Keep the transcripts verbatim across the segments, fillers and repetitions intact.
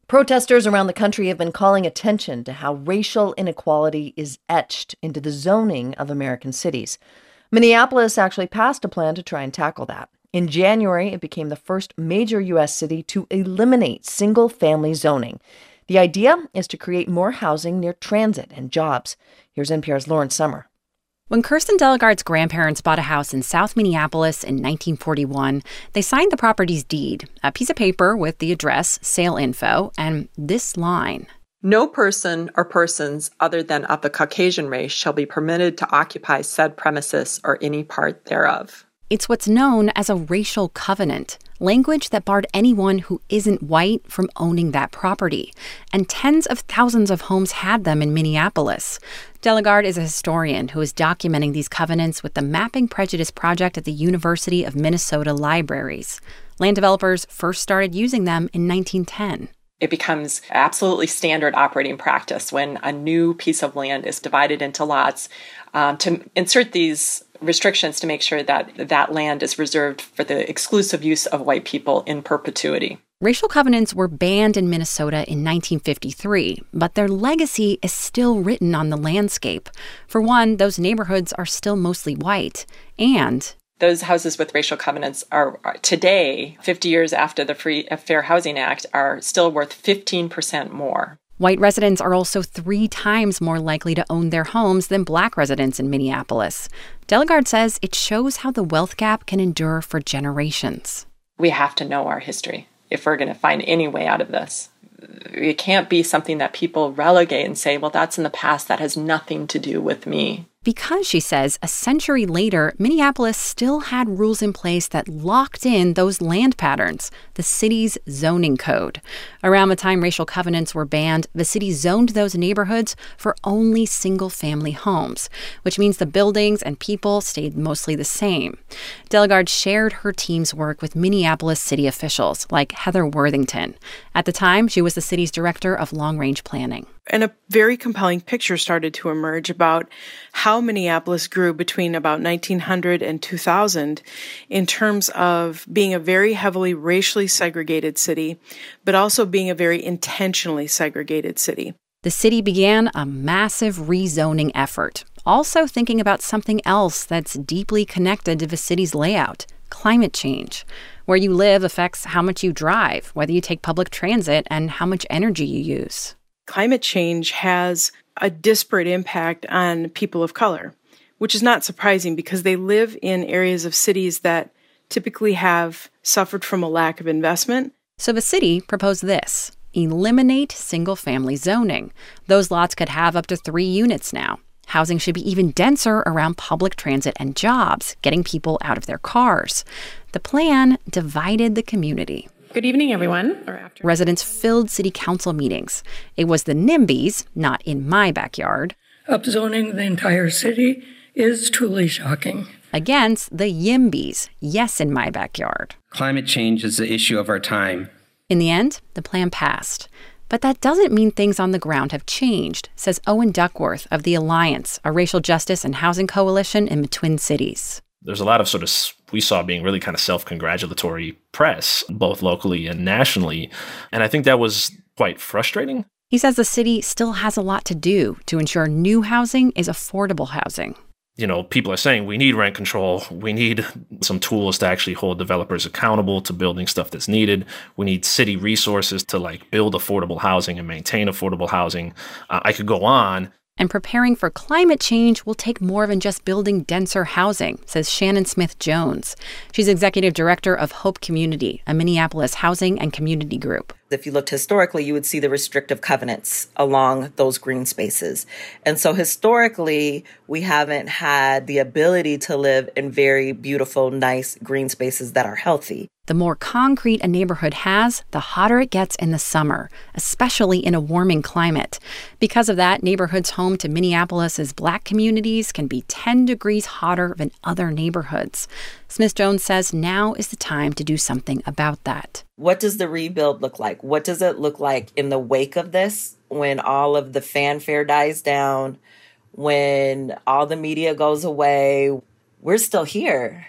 Protesters around the country have been calling attention to how racial inequality is etched into the zoning of American cities. Minneapolis actually passed a plan to try and tackle that. In January, it became the first major U S city to eliminate single-family zoning. The idea is to create more housing near transit and jobs. Here's N P R's Lauren Sommer. When Kirsten Delegard's grandparents bought a house in South Minneapolis in nineteen forty-one, they signed the property's deed, a piece of paper with the address, sale info, and this line. No person or persons other than of the Caucasian race shall be permitted to occupy said premises or any part thereof. It's what's known as a racial covenant, language that barred anyone who isn't white from owning that property. And tens of thousands of homes had them in Minneapolis. Delegard is a historian who is documenting these covenants with the Mapping Prejudice Project at the University of Minnesota Libraries. Land developers first started using them in nineteen ten. It becomes absolutely standard operating practice when a new piece of land is divided into lots um, to insert these restrictions to make sure that that land is reserved for the exclusive use of white people in perpetuity. Racial covenants were banned in Minnesota in nineteen fifty-three, but their legacy is still written on the landscape. For one, those neighborhoods are still mostly white, and those houses with racial covenants are, are today, fifty years after the Free Fair Housing Act, are still worth fifteen percent more. White residents are also three times more likely to own their homes than black residents in Minneapolis. Delegard says it shows how the wealth gap can endure for generations. We have to know our history if we're going to find any way out of this. It can't be something that people relegate and say, well, that's in the past. That has nothing to do with me. Because, she says, a century later, Minneapolis still had rules in place that locked in those land patterns, the city's zoning code. Around the time racial covenants were banned, the city zoned those neighborhoods for only single-family homes, which means the buildings and people stayed mostly the same. Delegard shared her team's work with Minneapolis city officials, like Heather Worthington. At the time, she was the city's director of long-range planning. And a very compelling picture started to emerge about how Minneapolis grew between about nineteen hundred and two thousand in terms of being a very heavily racially segregated city, but also being a very intentionally segregated city. The city began a massive rezoning effort, also thinking about something else that's deeply connected to the city's layout, climate change. Where you live affects how much you drive, whether you take public transit, and how much energy you use. Climate change has a disparate impact on people of color, which is not surprising because they live in areas of cities that typically have suffered from a lack of investment. So the city proposed this: eliminate single-family zoning. Those lots could have up to three units now. Housing should be even denser around public transit and jobs, getting people out of their cars. The plan divided the community. Good evening, everyone. Residents filled city council meetings. It was the NIMBYs, not in my backyard, upzoning the entire city is truly shocking, against the YIMBYs, yes, in my backyard. Climate change is the issue of our time. In the end, the plan passed. But that doesn't mean things on the ground have changed, says Owen Duckworth of the Alliance, a racial justice and housing coalition in the Twin Cities. There's a lot of sort of, we saw being really kind of self-congratulatory press, both locally and nationally. And I think that was quite frustrating. He says the city still has a lot to do to ensure new housing is affordable housing. You know, people are saying we need rent control. We need some tools to actually hold developers accountable to building stuff that's needed. We need city resources to like build affordable housing and maintain affordable housing. Uh, I could go on. And preparing for climate change will take more than just building denser housing, says Shannon Smith-Jones. She's executive director of Hope Community, a Minneapolis housing and community group. If you looked historically, you would see the restrictive covenants along those green spaces. And so historically, we haven't had the ability to live in very beautiful, nice green spaces that are healthy. The more concrete a neighborhood has, the hotter it gets in the summer, especially in a warming climate. Because of that, neighborhoods home to Minneapolis's Black communities can be ten degrees hotter than other neighborhoods. Smith-Jones says now is the time to do something about that. What does the rebuild look like? What does it look like in the wake of this, when all of the fanfare dies down, when all the media goes away? We're still here.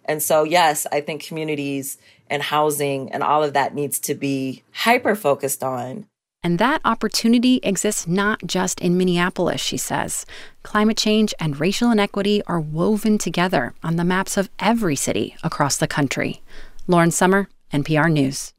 And so, yes, I think communities and housing and all of that needs to be hyper-focused on. And that opportunity exists not just in Minneapolis, she says. Climate change and racial inequity are woven together on the maps of every city across the country. Lauren Sommer, N P R News.